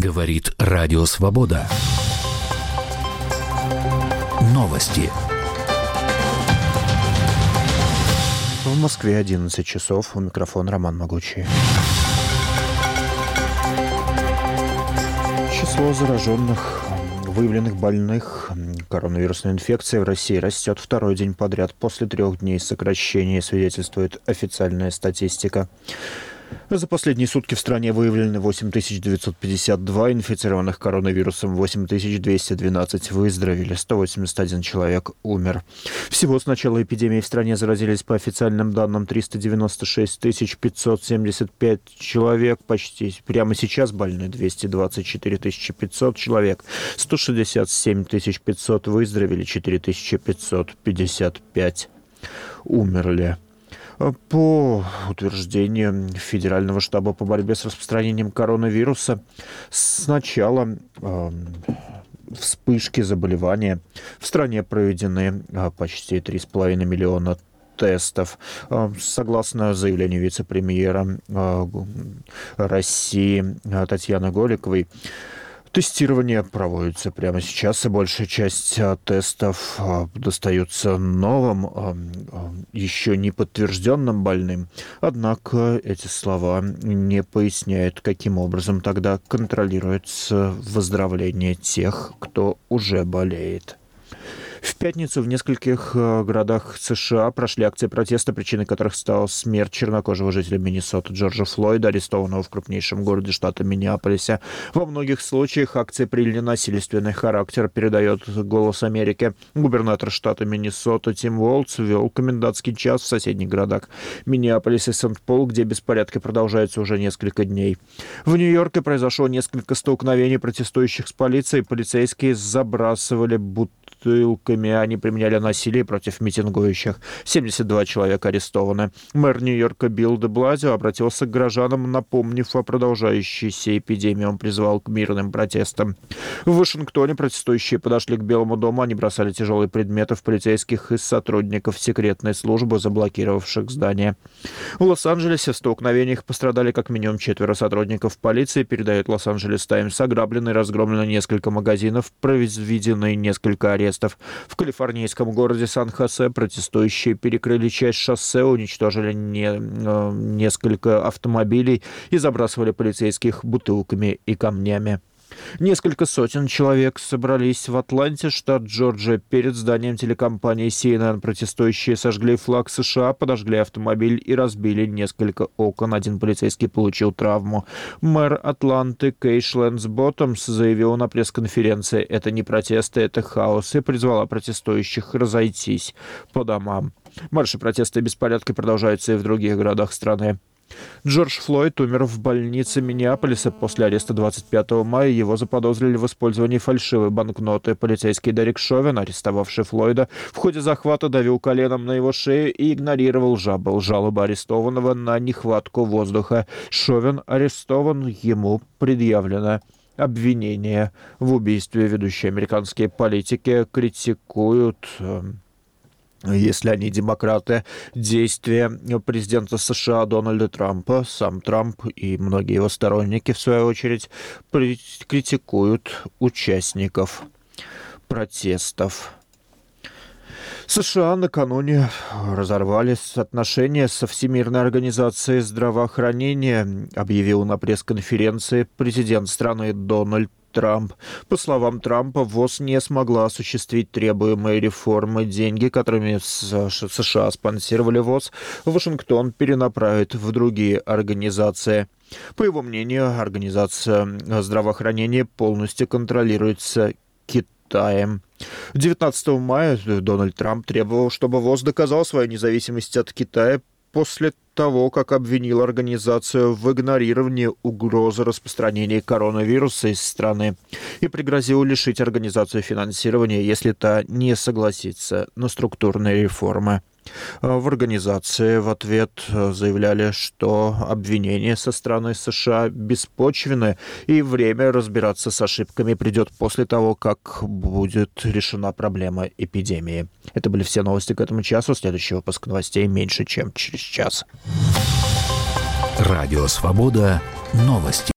Говорит Радио Свобода. Новости. В Москве 11 часов. У микрофона Роман Могучий. Число зараженных, выявленных больных коронавирусной инфекцией в России растет второй день подряд. После 3 дней сокращения, свидетельствует официальная статистика. За последние сутки в стране выявлены 8952 инфицированных коронавирусом, 8212 выздоровели, 181 человек умер. Всего с начала эпидемии в стране заразились по официальным данным 396 575 человек. Почти прямо сейчас больны 224 500 человек, 167 500 выздоровели, 4555 умерли. По утверждению Федерального штаба по борьбе с распространением коронавируса, с начала вспышки заболевания в стране проведены почти 3,5 миллиона тестов. Согласно заявлению вице-премьера России Татьяны Голиковой, тестирование проводится прямо сейчас, и большая часть тестов достается новым, еще не подтвержденным больным. Однако эти слова не поясняют, каким образом тогда контролируется выздоровление тех, кто уже болеет. В пятницу в нескольких городах США прошли акции протеста, причиной которых стала смерть чернокожего жителя Миннесоты Джорджа Флойда, арестованного в крупнейшем городе штата Миннеаполисе. Во многих случаях акции приняли насильственный характер, передает «Голос Америки». Губернатор штата Миннесота Тим Уолтс ввел комендантский час в соседних городах Миннеаполис и Сент-Пол, где беспорядки продолжаются уже несколько дней. В Нью-Йорке произошло несколько столкновений протестующих с полицией. Полицейские забрасывали бутылками, они применяли насилие против митингующих. 72 человека арестованы. Мэр Нью-Йорка Билл де Блазио обратился к горожанам, напомнив о продолжающейся эпидемии. Он призвал к мирным протестам. В Вашингтоне протестующие подошли к Белому дому. Они бросали тяжелые предметы в полицейских и сотрудников секретной службы, заблокировавших здание. В Лос-Анджелесе в столкновениях пострадали как минимум 4 сотрудников полиции, передает Лос-Анджелес Таймс. Ограблены и разгромлено несколько магазинов, произведены несколько арестов. В калифорнийском городе Сан-Хосе протестующие перекрыли часть шоссе, уничтожили несколько автомобилей и забрасывали полицейских бутылками и камнями. Несколько сотен человек собрались в Атланте, штат Джорджия, перед зданием телекомпании CNN. Протестующие сожгли флаг США, подожгли автомобиль и разбили несколько окон. Один полицейский получил травму. Мэр Атланты Кейш Лэнс Боттомс заявил на пресс-конференции: «Это не протесты, это хаос», и призвала протестующих разойтись по домам. Марши протеста и беспорядки продолжаются и в других городах страны. Джордж Флойд умер в больнице Миннеаполиса после ареста 25 мая. Его заподозрили в использовании фальшивой банкноты. Полицейский Дерек Шовен, арестовавший Флойда, в ходе захвата давил коленом на его шею и игнорировал жалобы арестованного на нехватку воздуха. Шовен арестован, ему предъявлено обвинение в убийстве. Ведущие американские политики критикуют, если они демократы, действия президента США Дональда Трампа. Сам Трамп и многие его сторонники, в свою очередь, критикуют участников протестов. США накануне разорвали отношения со Всемирной организацией здравоохранения, объявил на пресс-конференции президент страны Дональд Трамп. По словам Трампа, ВОЗ не смогла осуществить требуемые реформы. Деньги, которыми США спонсировали ВОЗ, Вашингтон перенаправит в другие организации. По его мнению, организация здравоохранения полностью контролируется Китаем. 19 мая Дональд Трамп требовал, чтобы ВОЗ доказал свою независимость от Китая после того, как обвинил организацию в игнорировании угрозы распространения коронавируса из страны и пригрозил лишить организацию финансирования, если та не согласится на структурные реформы. В организации в ответ заявляли, что обвинения со стороны США беспочвены, и время разбираться с ошибками придет после того, как будет решена проблема эпидемии. Это были все новости к этому часу. Следующий выпуск новостей меньше, чем через час. Радио Свобода. Новости.